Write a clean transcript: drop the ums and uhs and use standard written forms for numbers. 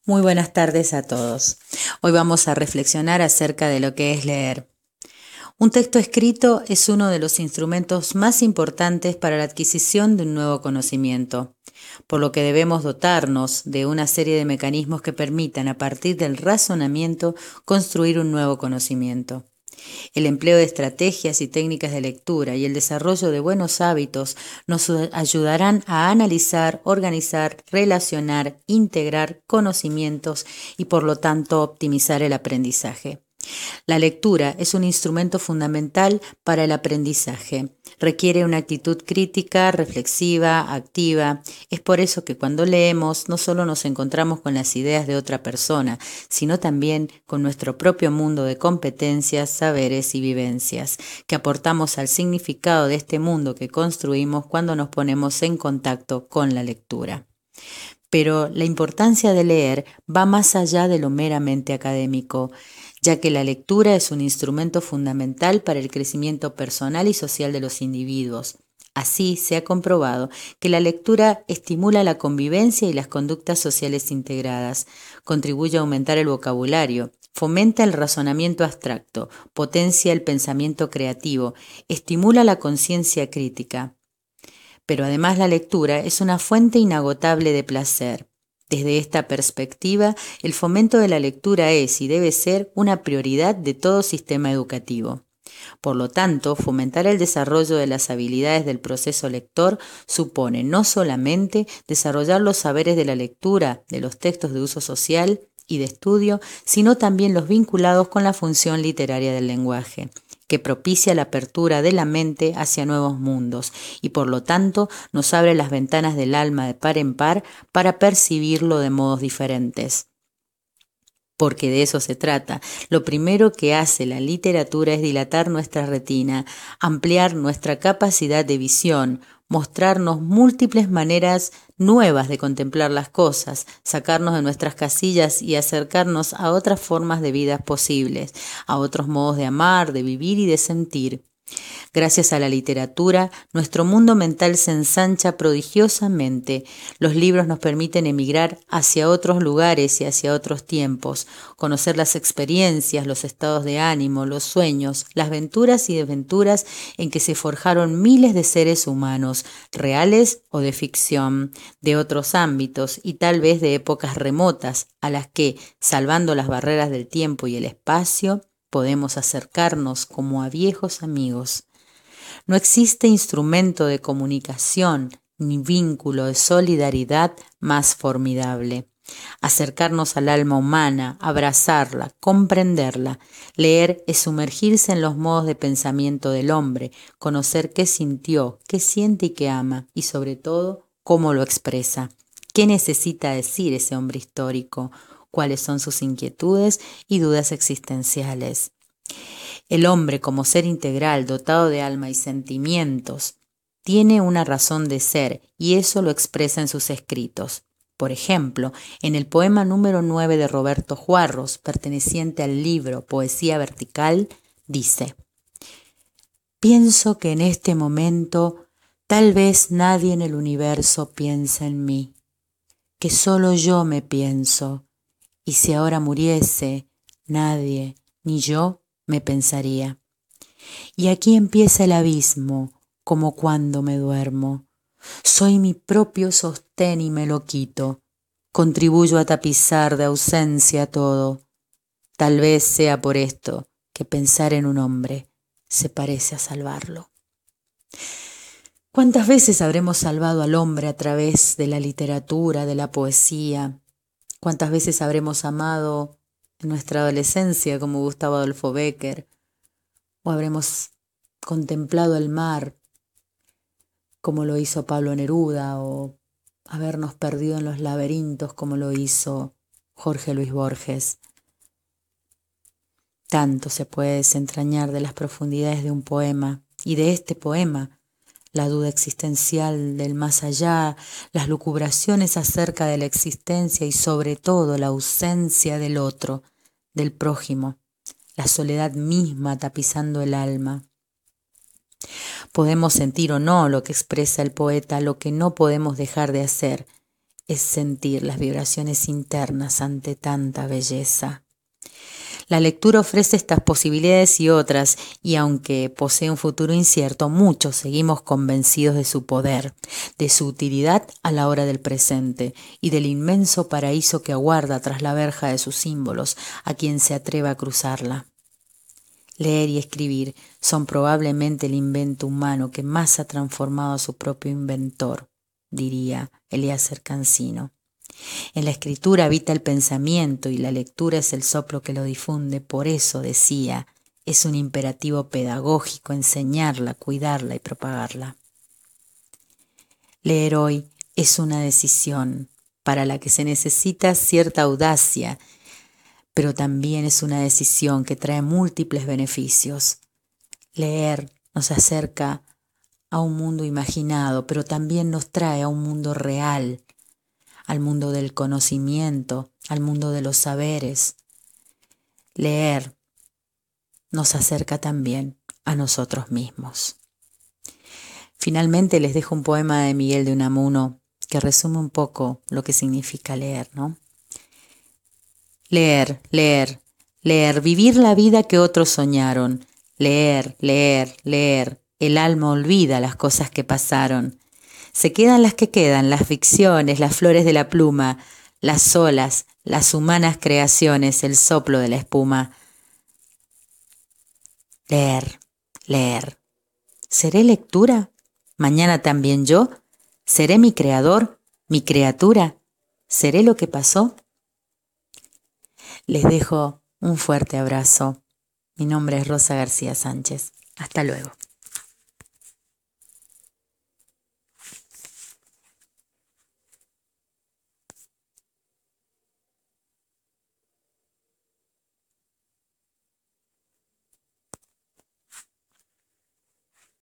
Muy buenas tardes a todos. Hoy vamos a reflexionar acerca de lo que es leer. Un texto escrito es uno de los instrumentos más importantes para la adquisición de un nuevo conocimiento, por lo que debemos dotarnos de una serie de mecanismos que permitan, a partir del razonamiento, construir un nuevo conocimiento. El empleo de estrategias y técnicas de lectura y el desarrollo de buenos hábitos nos ayudarán a analizar, organizar, relacionar, integrar conocimientos y por lo tanto optimizar el aprendizaje. La lectura es un instrumento fundamental para el aprendizaje. Requiere una actitud crítica, reflexiva, activa. Es por eso que cuando leemos no solo nos encontramos con las ideas de otra persona, sino también con nuestro propio mundo de competencias, saberes y vivencias, que aportamos al significado de este mundo que construimos cuando nos ponemos en contacto con la lectura. Pero la importancia de leer va más allá de lo meramente académico, ya que la lectura es un instrumento fundamental para el crecimiento personal y social de los individuos. Así se ha comprobado que la lectura estimula la convivencia y las conductas sociales integradas, contribuye a aumentar el vocabulario, fomenta el razonamiento abstracto, potencia el pensamiento creativo, estimula la conciencia crítica. Pero además la lectura es una fuente inagotable de placer. Desde esta perspectiva, el fomento de la lectura es y debe ser una prioridad de todo sistema educativo. Por lo tanto, fomentar el desarrollo de las habilidades del proceso lector supone no solamente desarrollar los saberes de la lectura de los textos de uso social y de estudio, sino también los vinculados con la función literaria del lenguaje, que propicia la apertura de la mente hacia nuevos mundos y por lo tanto nos abre las ventanas del alma de par en par para percibirlo de modos diferentes. Porque de eso se trata. Lo primero que hace la literatura es dilatar nuestra retina, ampliar nuestra capacidad de visión, mostrarnos múltiples maneras nuevas de contemplar las cosas, sacarnos de nuestras casillas y acercarnos a otras formas de vidas posibles, a otros modos de amar, de vivir y de sentir. Gracias a la literatura, nuestro mundo mental se ensancha prodigiosamente. Los libros nos permiten emigrar hacia otros lugares y hacia otros tiempos, conocer las experiencias, los estados de ánimo, los sueños, las venturas y desventuras en que se forjaron miles de seres humanos, reales o de ficción, de otros ámbitos y tal vez de épocas remotas, a las que, salvando las barreras del tiempo y el espacio, podemos acercarnos como a viejos amigos. No existe instrumento de comunicación ni vínculo de solidaridad más formidable. Acercarnos al alma humana, abrazarla, comprenderla. Leer es sumergirse en los modos de pensamiento del hombre, conocer qué sintió, qué siente y qué ama, y sobre todo, cómo lo expresa. ¿Qué necesita decir ese hombre histórico? ¿Cuáles son sus inquietudes y dudas existenciales? El hombre, como ser integral, dotado de alma y sentimientos, tiene una razón de ser y eso lo expresa en sus escritos. Por ejemplo, en el poema número 9 de Roberto Juarros, perteneciente al libro Poesía Vertical, dice: «Pienso que en este momento tal vez nadie en el universo piensa en mí, que solo yo me pienso, y si ahora muriese, nadie, ni yo, me pensaría. Y aquí empieza el abismo, como cuando me duermo. Soy mi propio sostén y me lo quito. Contribuyo a tapizar de ausencia todo. Tal vez sea por esto que pensar en un hombre se parece a salvarlo». ¿Cuántas veces habremos salvado al hombre a través de la literatura, de la poesía? ¿Cuántas veces habremos amado en nuestra adolescencia como Gustavo Adolfo Bécquer? ¿O habremos contemplado el mar como lo hizo Pablo Neruda? ¿O habernos perdido en los laberintos como lo hizo Jorge Luis Borges? Tanto se puede desentrañar de las profundidades de un poema y de este poema. La duda existencial del más allá, las lucubraciones acerca de la existencia y sobre todo la ausencia del otro, del prójimo, la soledad misma tapizando el alma. Podemos sentir o no lo que expresa el poeta, lo que no podemos dejar de hacer es sentir las vibraciones internas ante tanta belleza. La lectura ofrece estas posibilidades y otras, y aunque posee un futuro incierto, muchos seguimos convencidos de su poder, de su utilidad a la hora del presente y del inmenso paraíso que aguarda tras la verja de sus símbolos a quien se atreva a cruzarla. Leer y escribir son probablemente el invento humano que más ha transformado a su propio inventor, diría Eliezer Cancino. En la escritura habita el pensamiento y la lectura es el soplo que lo difunde. Por eso, decía, es un imperativo pedagógico enseñarla, cuidarla y propagarla. Leer hoy es una decisión para la que se necesita cierta audacia, pero también es una decisión que trae múltiples beneficios. Leer nos acerca a un mundo imaginado, pero también nos trae a un mundo real, al mundo del conocimiento, al mundo de los saberes. Leer nos acerca también a nosotros mismos. Finalmente les dejo un poema de Miguel de Unamuno que resume un poco lo que significa leer, ¿no? Leer, leer, leer, vivir la vida que otros soñaron. Leer, leer, leer, el alma olvida las cosas que pasaron. Se quedan las que quedan, las ficciones, las flores de la pluma, las olas, las humanas creaciones, el soplo de la espuma. Leer, leer. ¿Seré lectura? ¿Mañana también yo? ¿Seré mi creador, mi criatura? ¿Seré lo que pasó? Les dejo un fuerte abrazo. Mi nombre es Rosa García Sánchez. Hasta luego.